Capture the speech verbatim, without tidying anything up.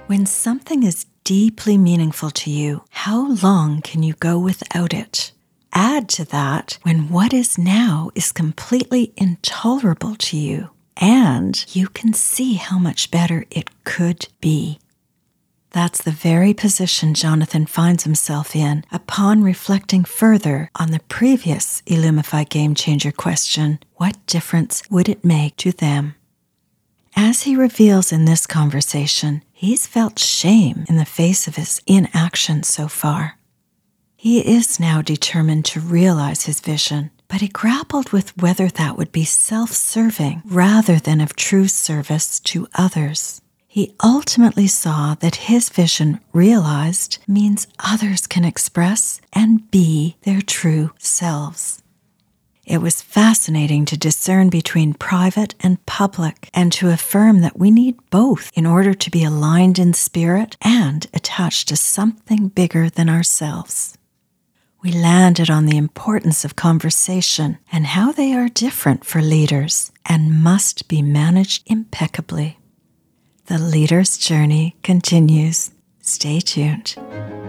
When something is deeply meaningful to you, how long can you go without it? Add to that when what is now is completely intolerable to you, and you can see how much better it could be. That's the very position Jonathan finds himself in upon reflecting further on the previous Illumify Game Changer question, what difference would it make to them? As he reveals in this conversation, he's felt shame in the face of his inaction so far. He is now determined to realize his vision, but he grappled with whether that would be self-serving rather than of true service to others. He ultimately saw that his vision realized means others can express and be their true selves. It was fascinating to discern between private and public and to affirm that we need both in order to be aligned in spirit and attached to something bigger than ourselves. We landed on the importance of conversation and how they are different for leaders and must be managed impeccably. The leader's journey continues. Stay tuned.